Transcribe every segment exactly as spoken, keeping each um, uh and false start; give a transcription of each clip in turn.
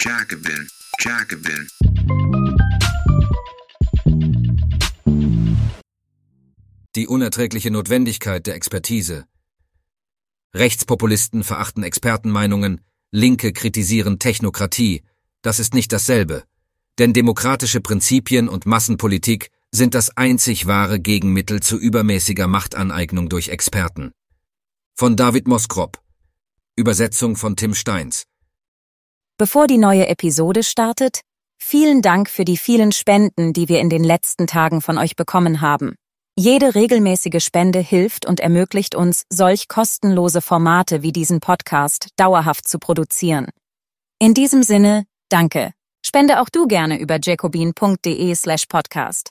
Jacobin, Jacobin. Die unerträgliche Notwendigkeit der Expertise. Rechtspopulisten verachten Expertenmeinungen, Linke kritisieren Technokratie. Das ist nicht dasselbe. Denn demokratische Prinzipien und Massenpolitik sind das einzig wahre Gegenmittel zu übermäßiger Machtaneignung durch Experten. Von David Moskrop. Übersetzung von Tim Steins. Bevor die neue Episode startet, vielen Dank für die vielen Spenden, die wir in den letzten Tagen von euch bekommen haben. Jede regelmäßige Spende hilft und ermöglicht uns, solch kostenlose Formate wie diesen Podcast dauerhaft zu produzieren. In diesem Sinne, danke. Spende auch du gerne über jacobin.de slash podcast.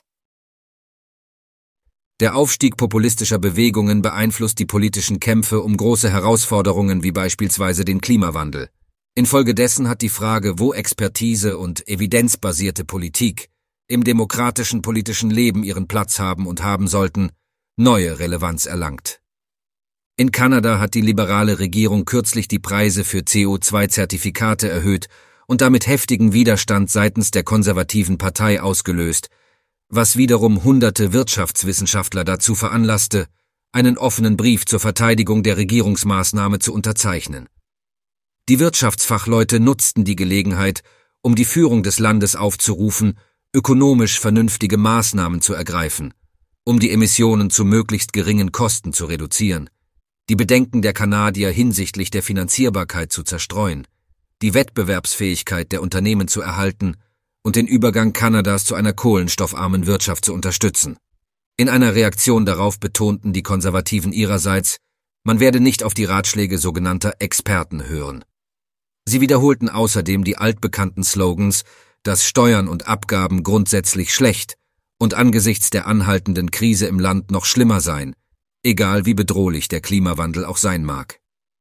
Der Aufstieg populistischer Bewegungen beeinflusst die politischen Kämpfe um große Herausforderungen wie beispielsweise den Klimawandel. Infolgedessen hat die Frage, wo Expertise und evidenzbasierte Politik im demokratischen politischen Leben ihren Platz haben und haben sollten, neue Relevanz erlangt. In Kanada hat die liberale Regierung kürzlich die Preise für C O zwei Zertifikate erhöht und damit heftigen Widerstand seitens der konservativen Partei ausgelöst, was wiederum hunderte Wirtschaftswissenschaftler dazu veranlasste, einen offenen Brief zur Verteidigung der Regierungsmaßnahme zu unterzeichnen. Die Wirtschaftsfachleute nutzten die Gelegenheit, um die Führung des Landes aufzurufen, ökonomisch vernünftige Maßnahmen zu ergreifen, um die Emissionen zu möglichst geringen Kosten zu reduzieren, die Bedenken der Kanadier hinsichtlich der Finanzierbarkeit zu zerstreuen, die Wettbewerbsfähigkeit der Unternehmen zu erhalten und den Übergang Kanadas zu einer kohlenstoffarmen Wirtschaft zu unterstützen. In einer Reaktion darauf betonten die Konservativen ihrerseits, man werde nicht auf die Ratschläge sogenannter Experten hören. Sie wiederholten außerdem die altbekannten Slogans, dass Steuern und Abgaben grundsätzlich schlecht und angesichts der anhaltenden Krise im Land noch schlimmer seien, egal wie bedrohlich der Klimawandel auch sein mag.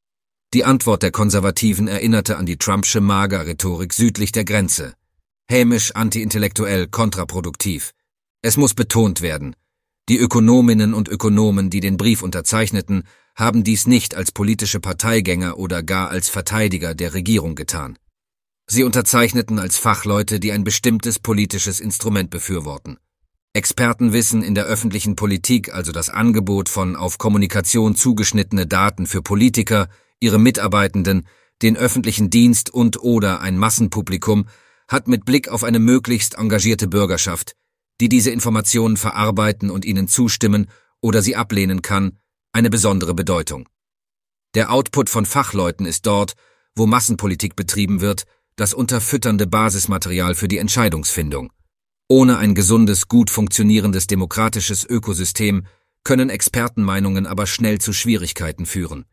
Die Antwort der Konservativen erinnerte an die Trumpsche Mager-Rhetorik südlich der Grenze. Hämisch, antiintellektuell, kontraproduktiv. Es muss betont werden, die Ökonominnen und Ökonomen, die den Brief unterzeichneten, haben dies nicht als politische Parteigänger oder gar als Verteidiger der Regierung getan. Sie unterzeichneten als Fachleute, die ein bestimmtes politisches Instrument befürworten. Expertenwissen in der öffentlichen Politik, also das Angebot von auf Kommunikation zugeschnittene Daten für Politiker, ihre Mitarbeitenden, den öffentlichen Dienst und oder ein Massenpublikum, hat mit Blick auf eine möglichst engagierte Bürgerschaft, die diese Informationen verarbeiten und ihnen zustimmen oder sie ablehnen kann, eine besondere Bedeutung. Der Output von Fachleuten ist dort, wo Massenpolitik betrieben wird, das unterfütternde Basismaterial für die Entscheidungsfindung. Ohne ein gesundes, gut funktionierendes demokratisches Ökosystem können Expertenmeinungen aber schnell zu Schwierigkeiten führen.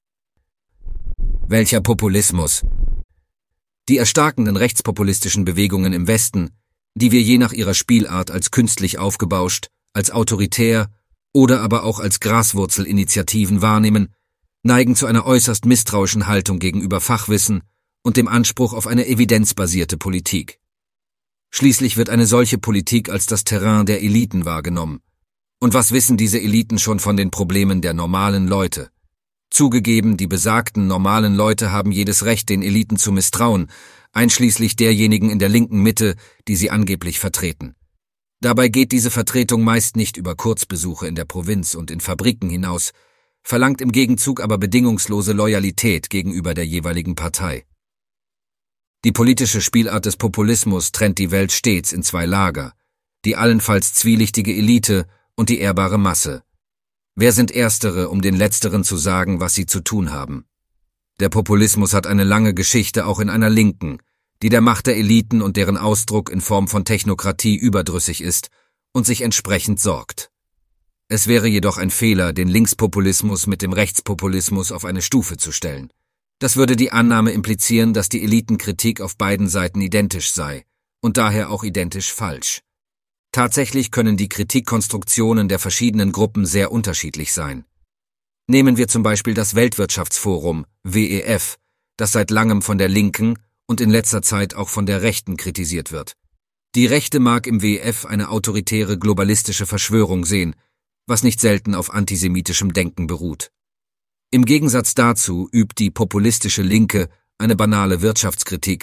Welcher Populismus? Die erstarkenden rechtspopulistischen Bewegungen im Westen, die wir je nach ihrer Spielart als künstlich aufgebauscht, als autoritär oder aber auch als Graswurzelinitiativen wahrnehmen, neigen zu einer äußerst misstrauischen Haltung gegenüber Fachwissen und dem Anspruch auf eine evidenzbasierte Politik. Schließlich wird eine solche Politik als das Terrain der Eliten wahrgenommen. Und was wissen diese Eliten schon von den Problemen der normalen Leute? Zugegeben, die besagten normalen Leute haben jedes Recht, den Eliten zu misstrauen, einschließlich derjenigen in der linken Mitte, die sie angeblich vertreten. Dabei geht diese Vertretung meist nicht über Kurzbesuche in der Provinz und in Fabriken hinaus, verlangt im Gegenzug aber bedingungslose Loyalität gegenüber der jeweiligen Partei. Die politische Spielart des Populismus trennt die Welt stets in zwei Lager, die allenfalls zwielichtige Elite und die ehrbare Masse. Wer sind Erstere, um den Letzteren zu sagen, was sie zu tun haben? Der Populismus hat eine lange Geschichte auch in einer Linken, die der Macht der Eliten und deren Ausdruck in Form von Technokratie überdrüssig ist und sich entsprechend sorgt. Es wäre jedoch ein Fehler, den Linkspopulismus mit dem Rechtspopulismus auf eine Stufe zu stellen. Das würde die Annahme implizieren, dass die Elitenkritik auf beiden Seiten identisch sei und daher auch identisch falsch. Tatsächlich können die Kritikkonstruktionen der verschiedenen Gruppen sehr unterschiedlich sein. Nehmen wir zum Beispiel das Weltwirtschaftsforum, W E F, das seit langem von der Linken und in letzter Zeit auch von der Rechten kritisiert wird. Die Rechte mag im W E F eine autoritäre globalistische Verschwörung sehen, was nicht selten auf antisemitischem Denken beruht. Im Gegensatz dazu übt die populistische Linke eine banale Wirtschaftskritik,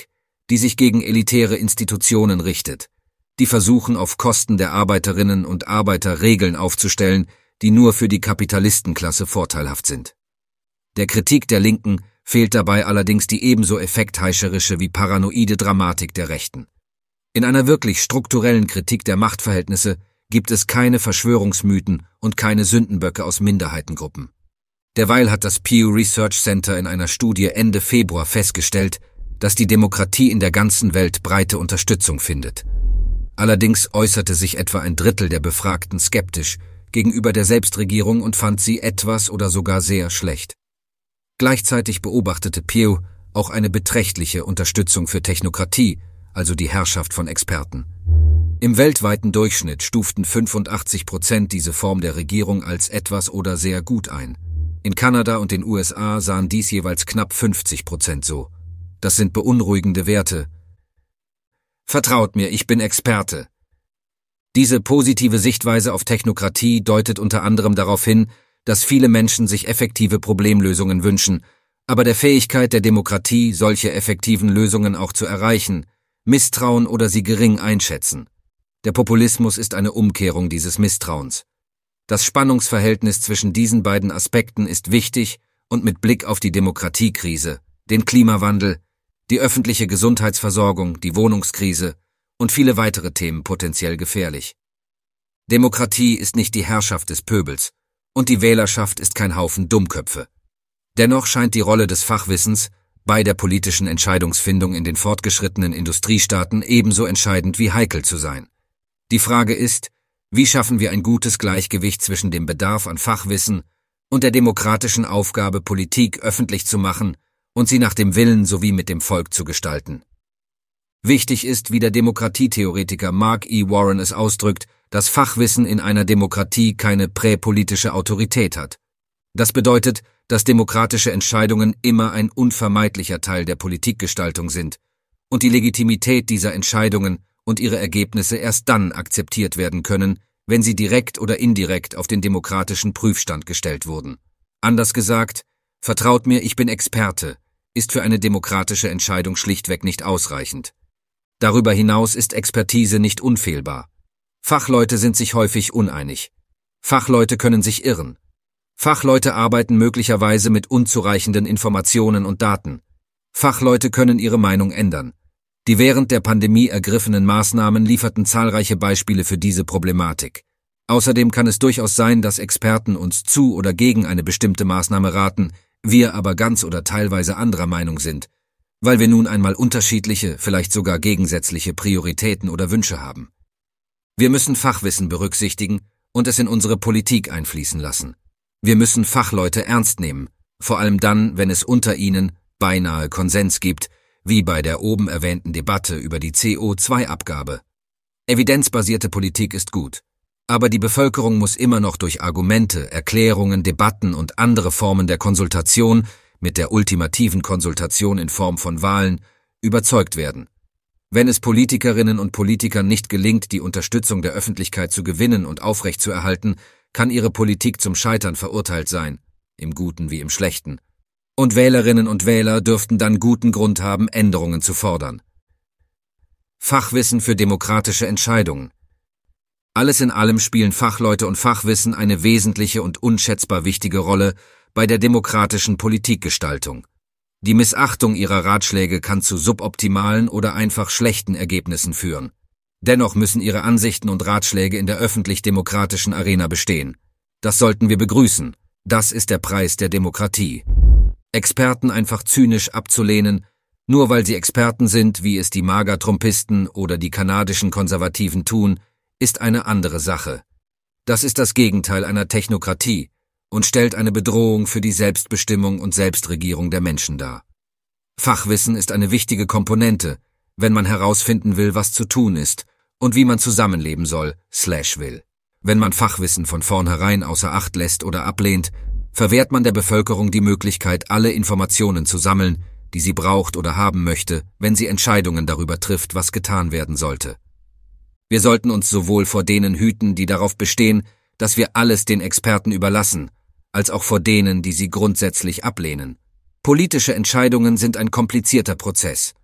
die sich gegen elitäre Institutionen richtet, die versuchen, auf Kosten der Arbeiterinnen und Arbeiter Regeln aufzustellen, die nur für die Kapitalistenklasse vorteilhaft sind. Der Kritik der Linken fehlt dabei allerdings die ebenso effektheischerische wie paranoide Dramatik der Rechten. In einer wirklich strukturellen Kritik der Machtverhältnisse gibt es keine Verschwörungsmythen und keine Sündenböcke aus Minderheitengruppen. Derweil hat das Pew Research Center in einer Studie Ende Februar festgestellt, dass die Demokratie in der ganzen Welt breite Unterstützung findet. Allerdings äußerte sich etwa ein Drittel der Befragten skeptisch gegenüber der Selbstregierung und fand sie etwas oder sogar sehr schlecht. Gleichzeitig beobachtete Pew auch eine beträchtliche Unterstützung für Technokratie, also die Herrschaft von Experten. Im weltweiten Durchschnitt stuften fünfundachtzig Prozent diese Form der Regierung als etwas oder sehr gut ein. In Kanada und den U S A sahen dies jeweils knapp fünfzig Prozent so. Das sind beunruhigende Werte. Vertraut mir, ich bin Experte. Diese positive Sichtweise auf Technokratie deutet unter anderem darauf hin, dass viele Menschen sich effektive Problemlösungen wünschen, aber der Fähigkeit der Demokratie, solche effektiven Lösungen auch zu erreichen, misstrauen oder sie gering einschätzen. Der Populismus ist eine Umkehrung dieses Misstrauens. Das Spannungsverhältnis zwischen diesen beiden Aspekten ist wichtig und mit Blick auf die Demokratiekrise, den Klimawandel, die öffentliche Gesundheitsversorgung, die Wohnungskrise und viele weitere Themen potenziell gefährlich. Demokratie ist nicht die Herrschaft des Pöbels und die Wählerschaft ist kein Haufen Dummköpfe. Dennoch scheint die Rolle des Fachwissens bei der politischen Entscheidungsfindung in den fortgeschrittenen Industriestaaten ebenso entscheidend wie heikel zu sein. Die Frage ist, wie schaffen wir ein gutes Gleichgewicht zwischen dem Bedarf an Fachwissen und der demokratischen Aufgabe, Politik öffentlich zu machen und sie nach dem Willen sowie mit dem Volk zu gestalten. Wichtig ist, wie der Demokratietheoretiker Mark E. Warren es ausdrückt, dass Fachwissen in einer Demokratie keine präpolitische Autorität hat. Das bedeutet, dass demokratische Entscheidungen immer ein unvermeidlicher Teil der Politikgestaltung sind und die Legitimität dieser Entscheidungen und ihre Ergebnisse erst dann akzeptiert werden können, wenn sie direkt oder indirekt auf den demokratischen Prüfstand gestellt wurden. Anders gesagt, vertraut mir, ich bin Experte, ist für eine demokratische Entscheidung schlichtweg nicht ausreichend. Darüber hinaus ist Expertise nicht unfehlbar. Fachleute sind sich häufig uneinig. Fachleute können sich irren. Fachleute arbeiten möglicherweise mit unzureichenden Informationen und Daten. Fachleute können ihre Meinung ändern. Die während der Pandemie ergriffenen Maßnahmen lieferten zahlreiche Beispiele für diese Problematik. Außerdem kann es durchaus sein, dass Experten uns zu oder gegen eine bestimmte Maßnahme raten, wir aber ganz oder teilweise anderer Meinung sind, weil wir nun einmal unterschiedliche, vielleicht sogar gegensätzliche Prioritäten oder Wünsche haben. Wir müssen Fachwissen berücksichtigen und es in unsere Politik einfließen lassen. Wir müssen Fachleute ernst nehmen, vor allem dann, wenn es unter ihnen beinahe Konsens gibt, wie bei der oben erwähnten Debatte über die C O zwei Abgabe. Evidenzbasierte Politik ist gut, aber die Bevölkerung muss immer noch durch Argumente, Erklärungen, Debatten und andere Formen der Konsultation, mit der ultimativen Konsultation in Form von Wahlen, überzeugt werden. Wenn es Politikerinnen und Politikern nicht gelingt, die Unterstützung der Öffentlichkeit zu gewinnen und aufrechtzuerhalten, kann ihre Politik zum Scheitern verurteilt sein, im Guten wie im Schlechten. Und Wählerinnen und Wähler dürften dann guten Grund haben, Änderungen zu fordern. Fachwissen für demokratische Entscheidungen. Alles in allem spielen Fachleute und Fachwissen eine wesentliche und unschätzbar wichtige Rolle bei der demokratischen Politikgestaltung. Die Missachtung ihrer Ratschläge kann zu suboptimalen oder einfach schlechten Ergebnissen führen. Dennoch müssen ihre Ansichten und Ratschläge in der öffentlich-demokratischen Arena bestehen. Das sollten wir begrüßen. Das ist der Preis der Demokratie. Experten einfach zynisch abzulehnen, nur weil sie Experten sind, wie es die MAGA-Trumpisten oder die kanadischen Konservativen tun, ist eine andere Sache. Das ist das Gegenteil einer Technokratie und stellt eine Bedrohung für die Selbstbestimmung und Selbstregierung der Menschen dar. Fachwissen ist eine wichtige Komponente, wenn man herausfinden will, was zu tun ist und wie man zusammenleben soll, slash will. Wenn man Fachwissen von vornherein außer Acht lässt oder ablehnt, verwehrt man der Bevölkerung die Möglichkeit, alle Informationen zu sammeln, die sie braucht oder haben möchte, wenn sie Entscheidungen darüber trifft, was getan werden sollte. Wir sollten uns sowohl vor denen hüten, die darauf bestehen, dass wir alles den Experten überlassen, als auch vor denen, die sie grundsätzlich ablehnen. Politische Entscheidungen sind ein komplizierter Prozess.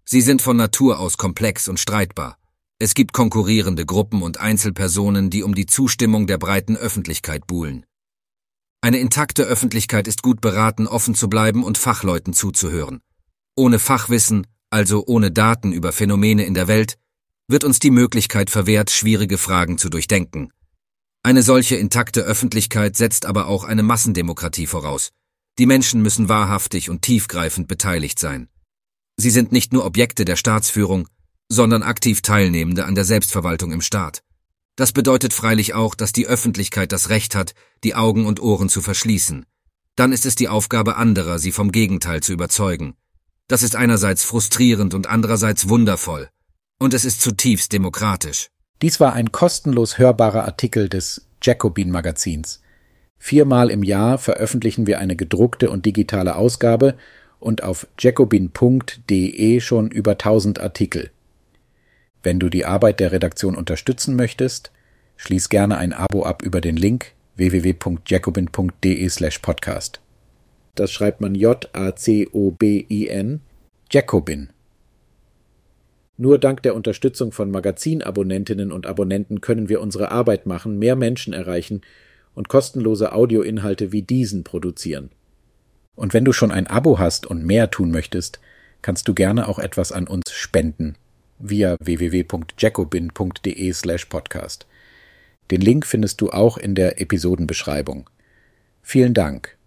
Sie sind von Natur aus komplex und streitbar. Es gibt konkurrierende Gruppen und Einzelpersonen, die um die Zustimmung der breiten Öffentlichkeit buhlen. Eine intakte Öffentlichkeit ist gut beraten, offen zu bleiben und Fachleuten zuzuhören. Ohne Fachwissen, also ohne Daten über Phänomene in der Welt, wird uns die Möglichkeit verwehrt, schwierige Fragen zu durchdenken. Eine solche intakte Öffentlichkeit setzt aber auch eine Massendemokratie voraus. Die Menschen müssen wahrhaftig und tiefgreifend beteiligt sein. Sie sind nicht nur Objekte der Staatsführung, sondern aktiv Teilnehmende an der Selbstverwaltung im Staat. Das bedeutet freilich auch, dass die Öffentlichkeit das Recht hat, die Augen und Ohren zu verschließen. Dann ist es die Aufgabe anderer, sie vom Gegenteil zu überzeugen. Das ist einerseits frustrierend und andererseits wundervoll. Und es ist zutiefst demokratisch. Dies war ein kostenlos hörbarer Artikel des Jacobin-Magazins. Viermal im Jahr veröffentlichen wir eine gedruckte und digitale Ausgabe und auf jacobin punkt de schon über tausend Artikel. Wenn du die Arbeit der Redaktion unterstützen möchtest, schließ gerne ein Abo ab über den Link w w w punkt jacobin punkt de slash podcast. Das schreibt man J A C O B I N, Jacobin. Nur dank der Unterstützung von Magazinabonnentinnen und Abonnenten können wir unsere Arbeit machen, mehr Menschen erreichen und kostenlose Audioinhalte wie diesen produzieren. Und wenn du schon ein Abo hast und mehr tun möchtest, kannst du gerne auch etwas an uns spenden via w w w punkt jacobin punkt de slash podcast. Den Link findest du auch in der Episodenbeschreibung. Vielen Dank.